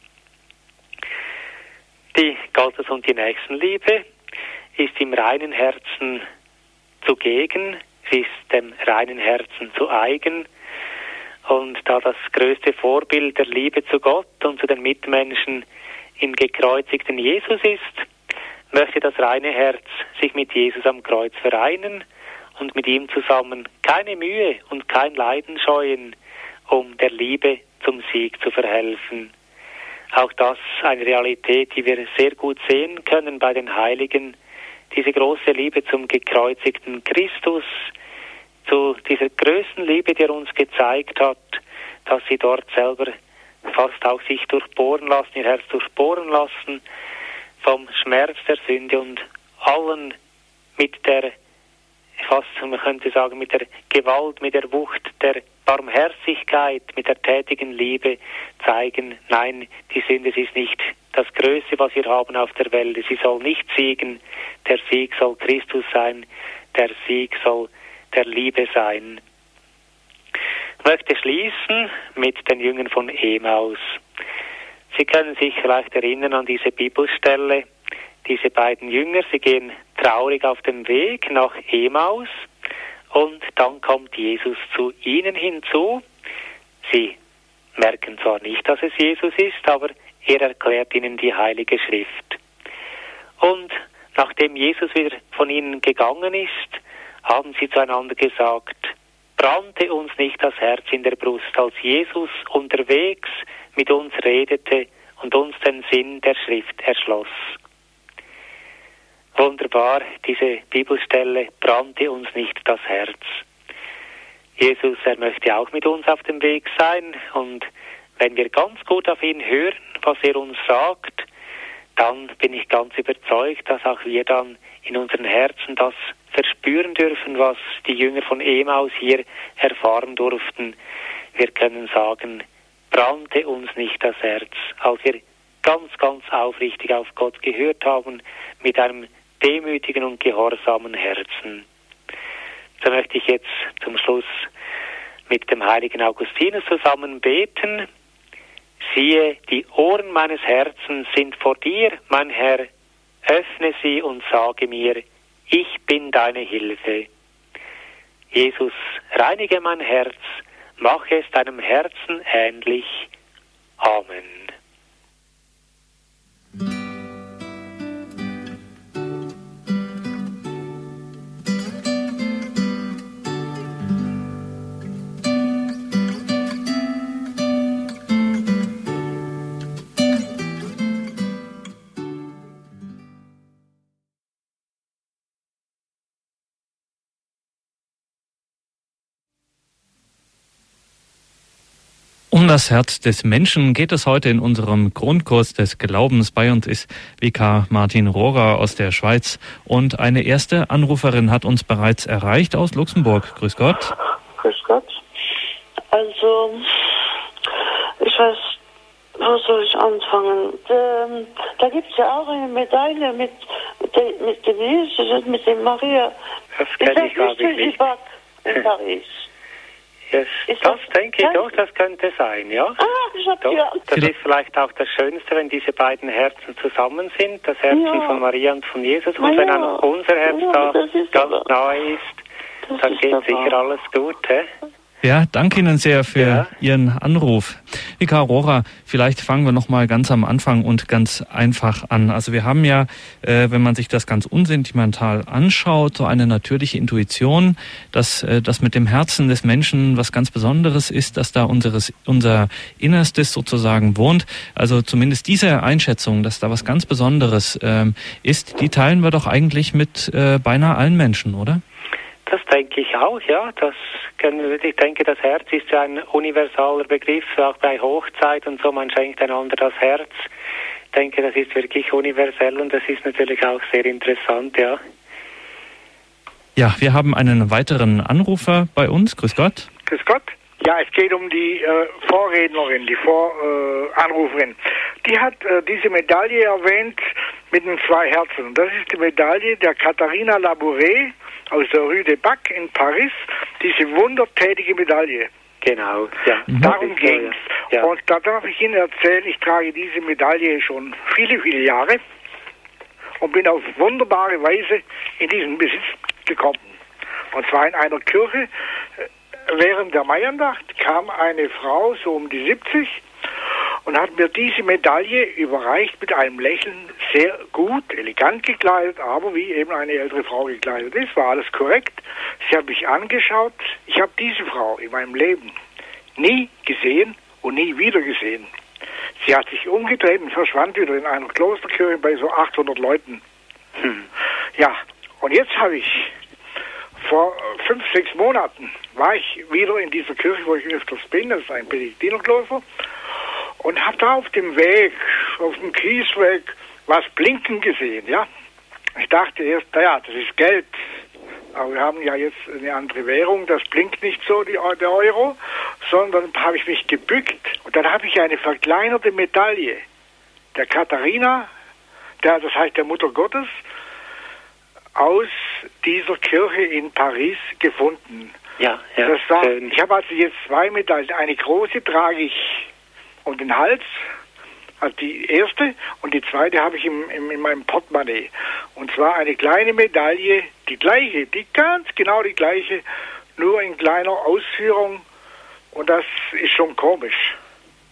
Die Gottes- und die Nächstenliebe ist im reinen Herzen zugegen, sie ist dem reinen Herzen zu eigen. Und da das größte Vorbild der Liebe zu Gott und zu den Mitmenschen im gekreuzigten Jesus ist, möchte das reine Herz sich mit Jesus am Kreuz vereinen und mit ihm zusammen keine Mühe und kein Leiden scheuen, um der Liebe zum Sieg zu verhelfen. Auch das eine Realität, die wir sehr gut sehen können bei den Heiligen, diese große Liebe zum gekreuzigten Christus, zu dieser größten Liebe, die er uns gezeigt hat, dass sie dort selber fast auch sich durchbohren lassen, ihr Herz durchbohren lassen, vom Schmerz der Sünde und allen mit der, fast man könnte sagen, mit der Gewalt, mit der Wucht, der Barmherzigkeit, mit der tätigen Liebe zeigen, nein, die Sünde ist nicht das Größte, was wir haben auf der Welt. Sie soll nicht siegen, der Sieg soll Christus sein, der Sieg soll der Liebe sein. Ich möchte schließen mit den Jüngern von Emaus. Sie können sich vielleicht erinnern an diese Bibelstelle. Diese beiden Jünger, sie gehen traurig auf dem Weg nach Emaus und dann kommt Jesus zu ihnen hinzu. Sie merken zwar nicht, dass es Jesus ist, aber er erklärt ihnen die Heilige Schrift. Und nachdem Jesus wieder von ihnen gegangen ist, haben sie zueinander gesagt, brannte uns nicht das Herz in der Brust, als Jesus unterwegs mit uns redete und uns den Sinn der Schrift erschloss. Wunderbar, diese Bibelstelle, brannte uns nicht das Herz. Jesus, er möchte auch mit uns auf dem Weg sein, und wenn wir ganz gut auf ihn hören, was er uns sagt, dann bin ich ganz überzeugt, dass auch wir dann in unseren Herzen das verspüren dürfen, was die Jünger von Emmaus hier erfahren durften. Wir können sagen, brannte uns nicht das Herz, als wir ganz, ganz aufrichtig auf Gott gehört haben, mit einem demütigen und gehorsamen Herzen. So möchte ich jetzt zum Schluss mit dem heiligen Augustinus zusammen beten. Siehe, die Ohren meines Herzens sind vor dir, mein Herr, öffne sie und sage mir, ich bin deine Hilfe. Jesus, reinige mein Herz, mache es deinem Herzen ähnlich. Amen. Um das Herz des Menschen geht es heute in unserem Grundkurs des Glaubens. Bei uns ist Vikar Martin Rohrer aus der Schweiz, und eine erste Anruferin hat uns bereits erreicht aus Luxemburg. Grüß Gott. Grüß Gott. Also, ich weiß, wo soll ich anfangen? Da, da gibt es ja auch eine Medaille mit, mit, de, mit dem Jesus und mit dem Maria. Das kenne ich, glaube ich, nicht. In Paris. Yes, das, das denke ich doch, das könnte sein, ja. Ah, ich hab doch, ja. Das ist vielleicht auch das Schönste, wenn diese beiden Herzen zusammen sind, das Herzen ja. von Maria und von Jesus. Und ja. wenn auch unser Herz ja, da ganz aber, nahe ist, dann ist geht sicher alles gut, hä? Ja, danke Ihnen sehr für ja. Ihren Anruf. Vikar Rohrer, vielleicht fangen wir noch mal ganz am Anfang und ganz einfach an. Also wir haben ja, äh, wenn man sich das ganz unsentimental anschaut, so eine natürliche Intuition, dass äh, das mit dem Herzen des Menschen was ganz Besonderes ist, dass da unseres, unser Innerstes sozusagen wohnt. Also zumindest diese Einschätzung, dass da was ganz Besonderes ähm, ist, die teilen wir doch eigentlich mit äh, beinahe allen Menschen, oder? Das denke ich auch, ja. Das können wir, ich denke, das Herz ist ja ein universaler Begriff, auch bei Hochzeit und so, man schenkt einander das Herz. Ich denke, das ist wirklich universell, und das ist natürlich auch sehr interessant, ja. Ja, wir haben einen weiteren Anrufer bei uns. Grüß Gott. Grüß Gott. Ja, es geht um die äh, Vorrednerin, die Voranruferin. Äh, die hat äh, diese Medaille erwähnt mit den zwei Herzen. Das ist die Medaille der Katharina Labouré aus der Rue de Bac in Paris, diese wundertätige Medaille. Genau, ja. Darum ging es. Ja. Und da darf ich Ihnen erzählen, ich trage diese Medaille schon viele, viele Jahre und bin auf wunderbare Weise in diesen Besitz gekommen. Und zwar in einer Kirche. Während der Maiandacht kam eine Frau, so um die siebzig, und hat mir diese Medaille überreicht mit einem Lächeln, sehr gut, elegant gekleidet, aber wie eben eine ältere Frau gekleidet ist, war alles korrekt. Sie hat mich angeschaut. Ich habe diese Frau in meinem Leben nie gesehen und nie wieder gesehen. Sie hat sich umgedreht und verschwand wieder in einer Klosterkirche bei so achthundert Leuten. Hm. Ja, und jetzt habe ich vor fünf, sechs Monaten war ich wieder in dieser Kirche, wo ich öfters bin, das ist ein Benediktinerkloster, und habe da auf dem Weg, auf dem Kiesweg, was blinken gesehen, ja. Ich dachte erst, naja, das ist Geld, aber wir haben ja jetzt eine andere Währung, das blinkt nicht so, die, der Euro, sondern habe ich mich gebückt, und dann habe ich eine verkleinerte Medaille der Katharina, der, das heißt der Mutter Gottes, aus dieser Kirche in Paris gefunden. Ja, ja. Das war, ich habe also jetzt zwei Medaillen. Eine große trage ich um den Hals, also die erste, und die zweite habe ich im, im, in meinem Portemonnaie. Und zwar eine kleine Medaille, die gleiche, die ganz genau die gleiche, nur in kleiner Ausführung. Und das ist schon komisch.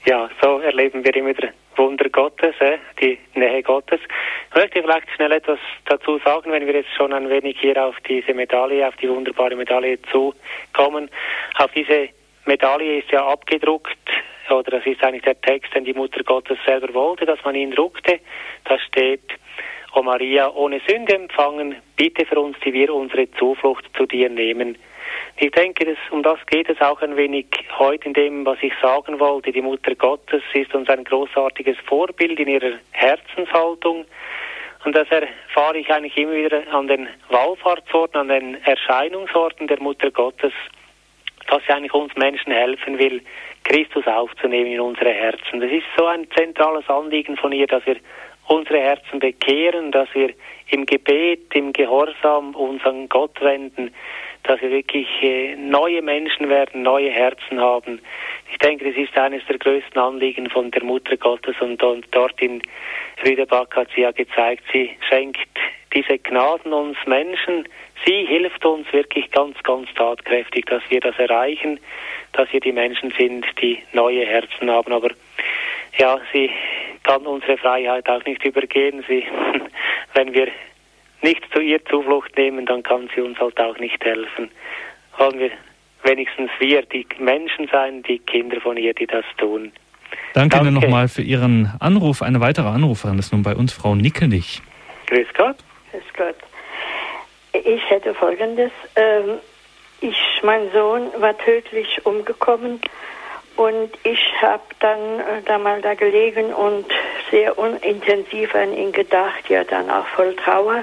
Ja, so erleben wir immer das Wunder Gottes, äh, die Nähe Gottes. Ich möchte vielleicht schnell etwas dazu sagen, wenn wir jetzt schon ein wenig hier auf diese Medaille, auf die wunderbare Medaille zukommen. Auf diese Medaille ist ja abgedruckt, oder das ist eigentlich der Text, den die Mutter Gottes selber wollte, dass man ihn druckte. Da steht: O Maria, ohne Sünde empfangen, bitte für uns, die wir unsere Zuflucht zu dir nehmen. Ich denke, dass, um das geht es auch ein wenig heute in dem, was ich sagen wollte. Die Mutter Gottes ist uns ein großartiges Vorbild in ihrer Herzenshaltung. Und das erfahre ich eigentlich immer wieder an den Wallfahrtsorten, an den Erscheinungsorten der Mutter Gottes, dass sie eigentlich uns Menschen helfen will, Christus aufzunehmen in unsere Herzen. Das ist so ein zentrales Anliegen von ihr, dass wir unsere Herzen bekehren, dass wir im Gebet, im Gehorsam uns an Gott wenden, dass wir wirklich äh, neue Menschen werden, neue Herzen haben. Ich denke, das ist eines der größten Anliegen von der Mutter Gottes, und, und dort in Rüderbach hat sie ja gezeigt, sie schenkt diese Gnaden uns Menschen. Sie hilft uns wirklich ganz, ganz tatkräftig, dass wir das erreichen, dass wir die Menschen sind, die neue Herzen haben. Aber ja, sie kann unsere Freiheit auch nicht übergehen. Sie, wenn wir nicht zu ihr Zuflucht nehmen, dann kann sie uns halt auch nicht helfen. Wollen wir wenigstens wir, die Menschen sein, die Kinder von ihr, die das tun. Danke, Danke. Ihnen nochmal für Ihren Anruf. Eine weitere Anruferin ist nun bei uns, Frau Nickelnich. Grüß Gott. Grüß Gott. Ich hätte Folgendes. Ähm, ich, mein Sohn war tödlich umgekommen, und ich habe dann äh, da mal da gelegen und sehr unintensiv an ihn gedacht, ja dann auch voll Trauer.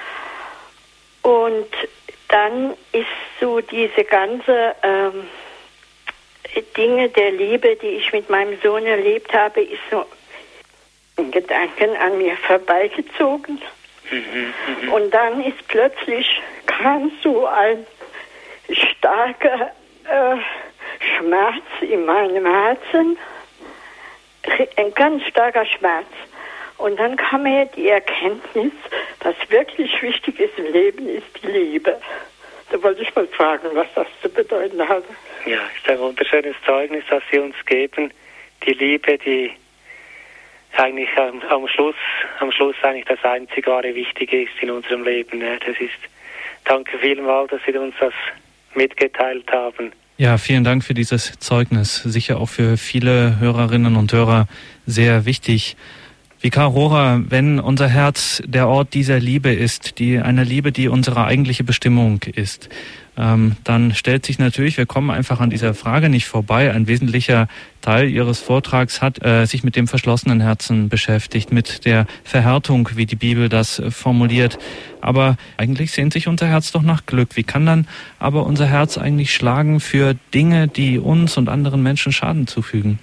Und dann ist so diese ganze ähm, Dinge der Liebe, die ich mit meinem Sohn erlebt habe, ist so in Gedanken an mir vorbeigezogen. Mhm, mh. Und dann ist plötzlich kam so ein starker äh, Schmerz in meinem Herzen, ein ganz starker Schmerz. Und dann kam mir die Erkenntnis, was wirklich wichtig ist im Leben, ist die Liebe. Da wollte ich mal fragen, was das zu bedeuten hat. Ja, ist ein wunderschönes Zeugnis, das Sie uns geben. Die Liebe, die eigentlich am, am Schluss, am Schluss eigentlich das einzig wahre Wichtige ist in unserem Leben. Ja, das ist, danke vielmals, dass Sie uns das mitgeteilt haben. Ja, vielen Dank für dieses Zeugnis. Sicher auch für viele Hörerinnen und Hörer sehr wichtig. Vikar Rohrer, wenn unser Herz der Ort dieser Liebe ist, die eine Liebe, die unsere eigentliche Bestimmung ist, ähm, dann stellt sich natürlich, wir kommen einfach an dieser Frage nicht vorbei. Ein wesentlicher Teil Ihres Vortrags hat äh, sich mit dem verschlossenen Herzen beschäftigt, mit der Verhärtung, wie die Bibel das äh, formuliert. Aber eigentlich sehnt sich unser Herz doch nach Glück. Wie kann dann aber unser Herz eigentlich schlagen für Dinge, die uns und anderen Menschen Schaden zufügen?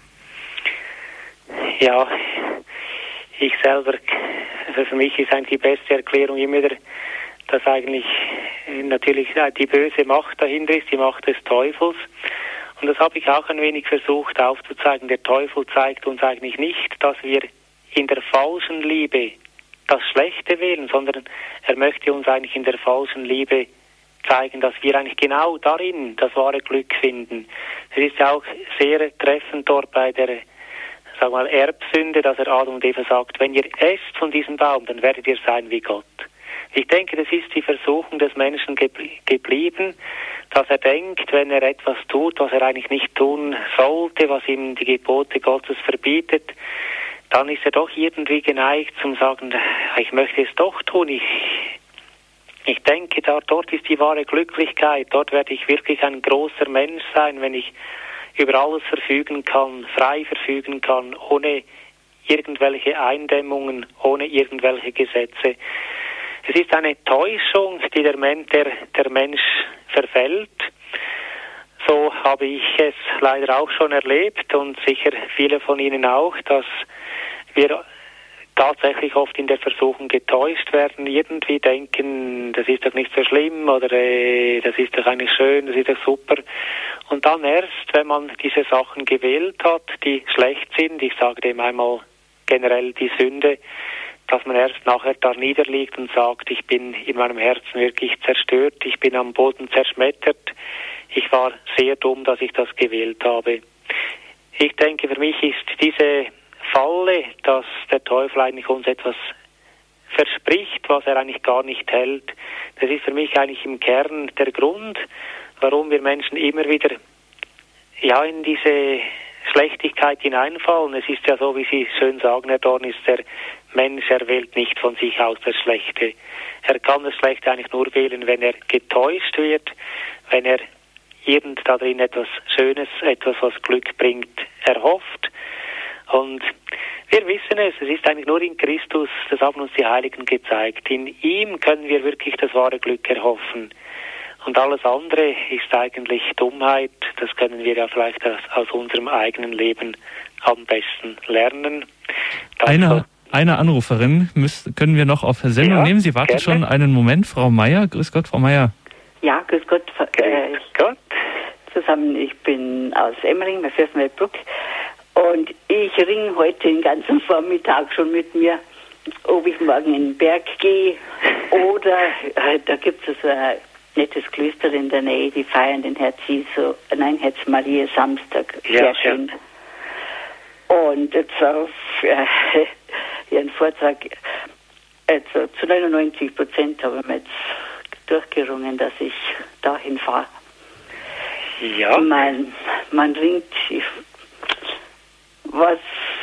Ja, ich selber, also für mich ist eigentlich die beste Erklärung immer, dass eigentlich natürlich die böse Macht dahinter ist, die Macht des Teufels. Und das habe ich auch ein wenig versucht aufzuzeigen. Der Teufel zeigt uns eigentlich nicht, dass wir in der falschen Liebe das Schlechte wählen, sondern er möchte uns eigentlich in der falschen Liebe zeigen, dass wir eigentlich genau darin das wahre Glück finden. Es ist ja auch sehr treffend dort bei der sag mal, Erbsünde, dass er Adam und Eva sagt, wenn ihr esst von diesem Baum, dann werdet ihr sein wie Gott. Ich denke, das ist die Versuchung des Menschen gebl- geblieben, dass er denkt, wenn er etwas tut, was er eigentlich nicht tun sollte, was ihm die Gebote Gottes verbietet, dann ist er doch irgendwie geneigt zum sagen, ich möchte es doch tun. Ich, ich denke, da, dort ist die wahre Glücklichkeit. Dort werde ich wirklich ein großer Mensch sein, wenn ich über alles verfügen kann, frei verfügen kann, ohne irgendwelche Eindämmungen, ohne irgendwelche Gesetze. Es ist eine Täuschung, die der Mensch, der, der Mensch verfällt. So habe ich es leider auch schon erlebt und sicher viele von Ihnen auch, dass wir tatsächlich oft in der Versuchung getäuscht werden, irgendwie denken, das ist doch nicht so schlimm oder äh, das ist doch eigentlich schön, das ist doch super. Und dann erst, wenn man diese Sachen gewählt hat, die schlecht sind, ich sage dem einmal generell die Sünde, dass man erst nachher da niederliegt und sagt, ich bin in meinem Herzen wirklich zerstört, ich bin am Boden zerschmettert, ich war sehr dumm, dass ich das gewählt habe. ich denke, für mich ist diese Falle, dass der Teufel eigentlich uns etwas verspricht, was er eigentlich gar nicht hält. Das ist für mich eigentlich im Kern der Grund, warum wir Menschen immer wieder ja in diese Schlechtigkeit hineinfallen. Es ist ja so, wie Sie schön sagen, Herr Dornis, der Mensch, er wählt nicht von sich aus das Schlechte. Er kann das Schlechte eigentlich nur wählen, wenn er getäuscht wird, wenn er irgend da drin etwas Schönes, etwas, was Glück bringt, erhofft. Und wir wissen es, es ist eigentlich nur in Christus, das haben uns die Heiligen gezeigt. In ihm können wir wirklich das wahre Glück erhoffen. Und alles andere ist eigentlich Dummheit. Das können wir ja vielleicht aus, aus unserem eigenen Leben am besten lernen. Eine, eine Anruferin müssen, können wir noch auf Sendung ja, nehmen. Sie warten gerne. Schon einen Moment. Frau Meier, grüß Gott, Frau Meier. Ja, grüß Gott. Äh, grüß Gott. Zusammen, ich bin aus Emmering, bei Fürstenwaldbruck. Und ich ringe heute den ganzen Vormittag schon mit mir, ob ich morgen in den Berg gehe oder äh, da gibt es so ein nettes Klöster in der Nähe, die feiern den Herz Jesu, nein, Herz Maria Samstag, sehr ja, schön. Ja. Und jetzt auf äh, Ihren Vortrag, also zu neunundneunzig Prozent habe ich mir jetzt durchgerungen, dass ich dahin fahre. Ja. Man, man ringt, ich, was,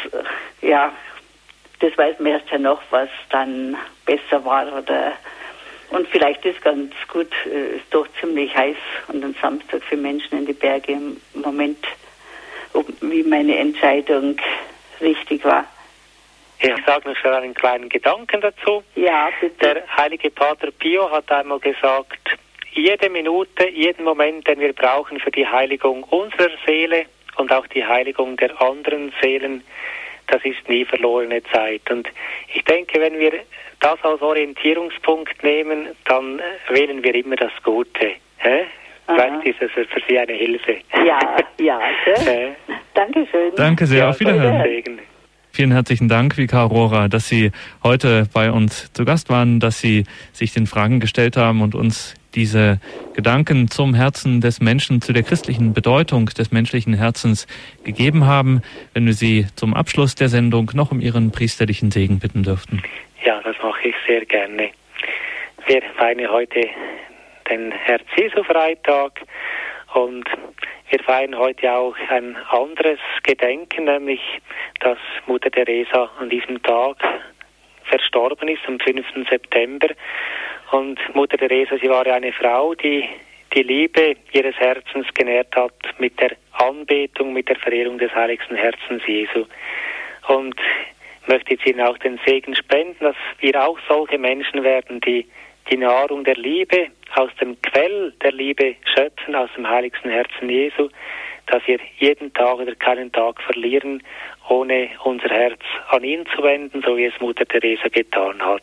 ja, das weiß man erst ja noch, was dann besser war oder, und vielleicht ist ganz gut, ist doch ziemlich heiß und am Samstag für Menschen in die Berge im Moment, ob, wie meine Entscheidung richtig war. Ich sage noch schon einen kleinen Gedanken dazu. Ja, bitte. Der heilige Pater Pio hat einmal gesagt, jede Minute, jeden Moment, den wir brauchen für die Heiligung unserer Seele und auch die Heiligung der anderen Seelen, das ist nie verlorene Zeit. Und ich denke, wenn wir das als Orientierungspunkt nehmen, dann wählen wir immer das Gute. Hä? Vielleicht ist es für Sie eine Hilfe. Ja, ja. Äh? Dankeschön. Danke sehr, ja, auf Wiederhören. Vielen herzlichen Dank, Vikar Rohrer, dass Sie heute bei uns zu Gast waren, dass Sie sich den Fragen gestellt haben und uns diese Gedanken zum Herzen des Menschen, zu der christlichen Bedeutung des menschlichen Herzens gegeben haben. Wenn wir Sie zum Abschluss der Sendung noch um Ihren priesterlichen Segen bitten dürften. Ja, das mache ich sehr gerne. Wir feiern heute den Herz-Jesu-Freitag und wir feiern heute auch ein anderes Gedenken, nämlich dass Mutter Teresa an diesem Tag verstorben ist, am fünften September. Und Mutter Teresa, sie war ja eine Frau, die die Liebe ihres Herzens genährt hat mit der Anbetung, mit der Verehrung des heiligsten Herzens Jesu. Und möchte jetzt Ihnen auch den Segen spenden, dass wir auch solche Menschen werden, die die Nahrung der Liebe aus dem Quell der Liebe schöpfen, aus dem heiligsten Herzen Jesu, dass wir jeden Tag oder keinen Tag verlieren, ohne unser Herz an ihn zu wenden, so wie es Mutter Teresa getan hat.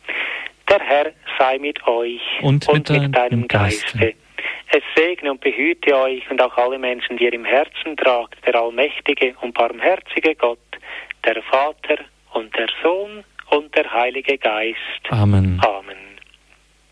Der Herr sei mit euch und, und mit, mit deinem Geiste. Geiste. Es segne und behüte euch und auch alle Menschen, die ihr im Herzen tragt, der allmächtige und barmherzige Gott, der Vater und der Sohn und der Heilige Geist. Amen. Amen.